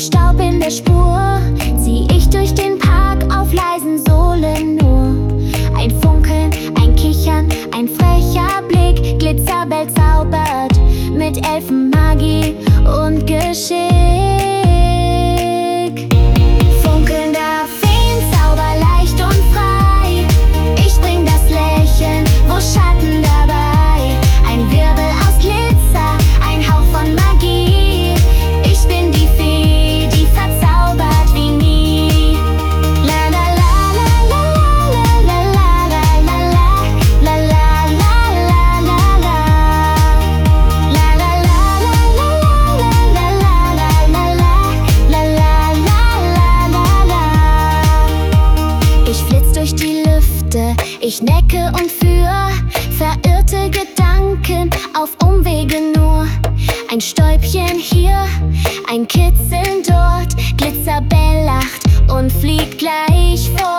Staub in der Spur zieh ich durch den Park auf leisen Sohlen nur. Ein Funkeln, ein Kichern, ein frecher Blick, Glitzerbell zaubert mit Elfenmagie und Geschick. Funkelnder Feenzauber, leicht und frei. Ich bring das Lächeln, wo Schatten dabei. Ein Wirbel aus Glitzer, ein Hauch von Magie. Ich bin die Fee, die verzaubert wie nie. La la la la la la la la la la la la la la la. La la la la la la la la la la. Ich flitz durch die Lüfte, ich necke und führ verirrte Gedanken auf Umwege nur. Ein Stäubchen hier, ein Kitzeln dort, Glitzerbell lacht und fliegt gleich fort.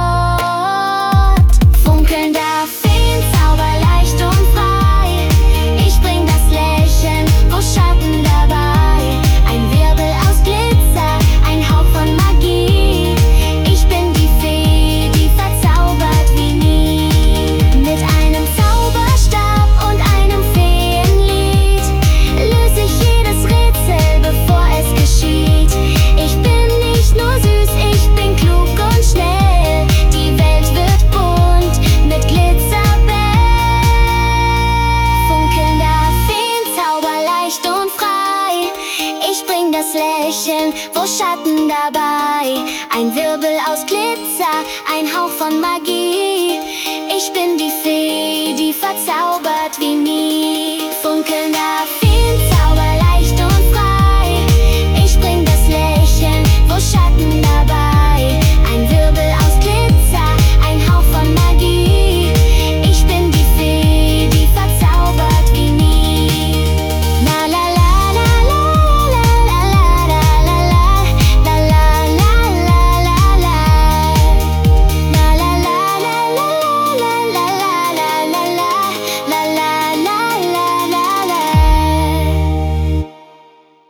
Funkelnder Feenzauber, leicht und frei. Ich bring das Lächeln, wo Schatten dabei. Ein Wirbel aus Glitzer, ein Hauch von Magie. Ich bin die Fee, die verzaubert wie nie. Mit einem Zauberstab und einem Feenlied löse ich jedes Rätsel, bevor es geschieht. Ich bin nicht nur süß, ich bin klug und schnell. Die Welt wird bunt mit Glitzerbell. Funkelnder Feenzauber, leicht und frei. Ich bring das Lächeln, wo Schatten dabei. Ein Wirbel aus Glitzer, ein Hauch von Magie. Ich bin die Fee, die verzaubert wie nie.